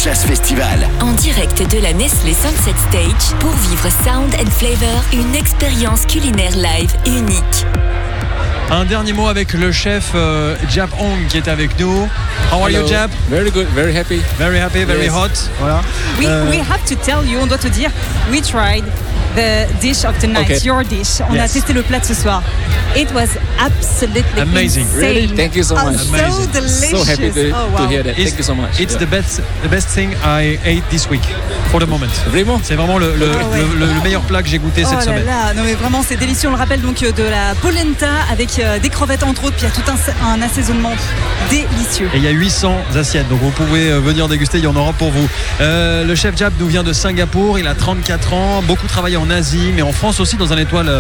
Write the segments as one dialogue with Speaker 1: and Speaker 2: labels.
Speaker 1: Jazz Festival.
Speaker 2: En direct de la Nestlé Sunset Stage pour vivre Sound and Flavor, une expérience culinaire live unique.
Speaker 3: Un dernier mot avec le chef Jap Hong qui est avec nous. How are you, Jap?
Speaker 4: Very good, very happy.
Speaker 3: Very happy, very hot. Voilà.
Speaker 5: We have to tell you, on doit te dire, we tried the dish of tonight, your dish. On a testé le plat de ce soir. It was absolutely
Speaker 3: amazing.
Speaker 5: Insane.
Speaker 4: Really? Thank you so much.
Speaker 5: So delicious.
Speaker 4: So happy to hear that. Thank you so much.
Speaker 3: It's the best thing I ate this week for the moment.
Speaker 4: Vraiment?
Speaker 3: C'est vraiment le meilleur plat que j'ai goûté cette semaine.
Speaker 5: Non mais vraiment c'est délicieux. On le rappelle donc de la polenta avec des crevettes entre autres. Puis il y a tout un assaisonnement délicieux.
Speaker 3: Et il y a 800 assiettes, donc vous pouvez venir déguster, il y en aura pour vous. Le chef Jap nous vient de Singapour, il a 34 ans, beaucoup travaillé en Asie, mais en France aussi dans un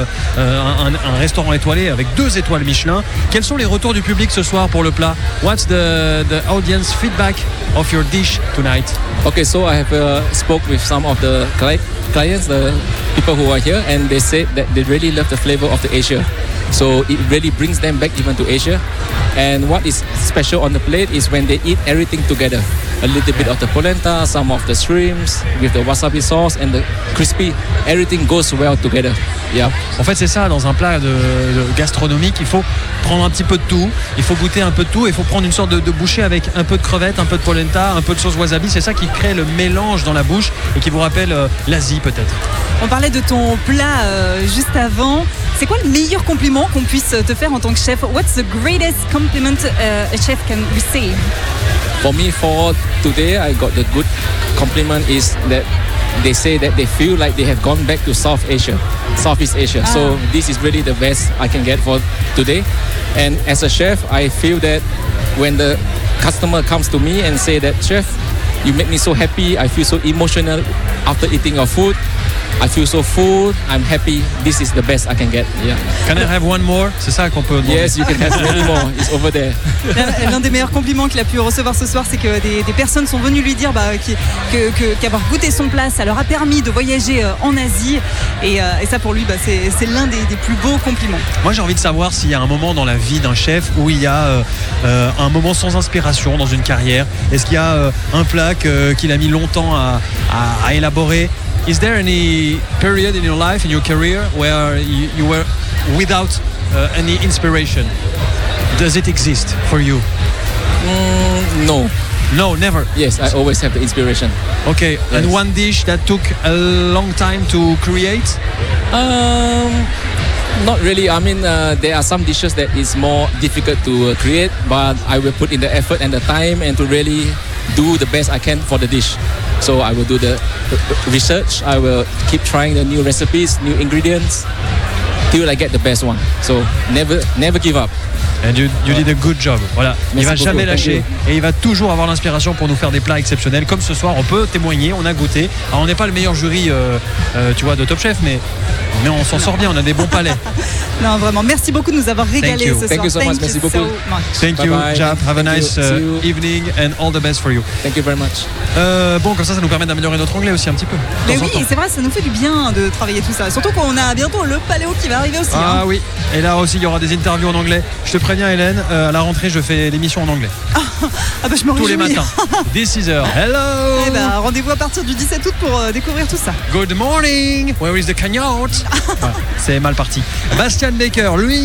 Speaker 3: restaurant étoilé avec 2 étoiles Michelin. Quels sont les retours du public ce soir pour le plat? What's the audience feedback of your dish tonight?
Speaker 4: Okay, so I have spoke with some of the clients, the people who are here, and they said that they really love the flavor of the Asia. So it really brings them back even to Asia. And what is special on the plate is when they eat everything together. A little bit of the polenta, some of the shrimps with the wasabi sauce and the crispy. Everything goes well together. Yeah.
Speaker 3: En fait, c'est ça, dans un plat de gastronomique, il faut prendre un petit peu de tout, il faut goûter un peu de tout, il faut prendre une sorte de bouchée avec un peu de crevettes, un peu de polenta, un peu de sauce wasabi. C'est ça qui crée le mélange dans la bouche et qui vous rappelle l'Asie peut-être.
Speaker 5: On parlait de ton plat juste avant. C'est quoi le meilleur compliment qu'on puisse te faire en tant que chef? What's the greatest compliment a chef can receive?
Speaker 4: For me, for today, I got the good compliment is that they say that they feel like they have gone back to Southeast Asia. So this is really the best I can get for today. And as a chef, I feel that when the customer comes to me and say that, chef, you make me so happy, I feel so emotional after eating your food. I feel so full, I'm happy, this is the best I can get. Yeah.
Speaker 3: Can I have one more? C'est ça qu'on peut demander.
Speaker 4: Yes, you can have many more, it's over there.
Speaker 5: L'un des meilleurs compliments qu'il a pu recevoir ce soir, c'est que des personnes sont venues lui dire qu'avoir goûté son plat, ça leur a permis de voyager en Asie. Et ça pour lui, c'est l'un des plus beaux compliments.
Speaker 3: Moi j'ai envie de savoir s'il y a un moment dans la vie d'un chef où il y a un moment sans inspiration dans une carrière. Est-ce qu'il y a un plat qu'il a mis longtemps à élaborer? Is there any period in your life, in your career, where you were without any inspiration? Does it exist for you?
Speaker 4: No.
Speaker 3: No, never.
Speaker 4: Yes, I always have the inspiration.
Speaker 3: Okay, yes. And one dish that took a long time to create?
Speaker 4: Not really. I mean, there are some dishes that is more difficult to create, but I will put in the effort and the time and to really do the best I can for the dish. So I will do the research. I will keep trying the new recipes, new ingredients, till I get the best one. So never give up.
Speaker 3: And you did a good job. Voilà. Il va jamais lâcher et il va toujours avoir l'inspiration pour nous faire des plats exceptionnels. Comme ce soir, on peut témoigner, on a goûté. Alors, on n'est pas le meilleur jury, tu vois, de Top Chef, mais on s'en sort bien. On a des bons palais.
Speaker 5: Non, vraiment. Merci beaucoup de nous avoir régalé ce soir.
Speaker 4: Thank you so much. Merci beaucoup.
Speaker 3: Thank you, Jap. Have a nice evening and all the best for you.
Speaker 4: Thank you very much.
Speaker 3: Bon, comme ça nous permet d'améliorer notre anglais aussi un petit peu.
Speaker 5: Mais oui, c'est vrai, ça nous fait du bien de travailler tout ça. Surtout qu'on a bientôt le paléo qui va arriver aussi.
Speaker 3: Ah oui. Et là aussi, il y aura des interviews en anglais. Je te préviens, Hélène, à la rentrée, je fais l'émission en anglais.
Speaker 5: Je me réjouis.
Speaker 3: Tous les matins. This is her. Hello.
Speaker 5: Rendez-vous à partir du 17 août pour découvrir tout ça.
Speaker 3: Good morning. Where is the cagnotte? C'est mal parti. Bastian Baker, lui.